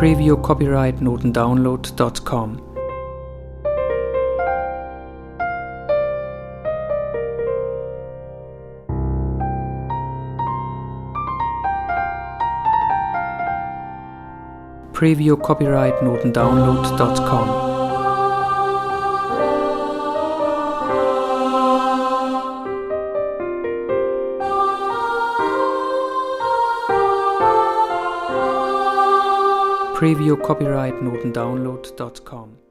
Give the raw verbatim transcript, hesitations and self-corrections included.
Preview copyright notendownload dot com. Preview copyright notendownload dot com. Preview copyright notendownload dot com.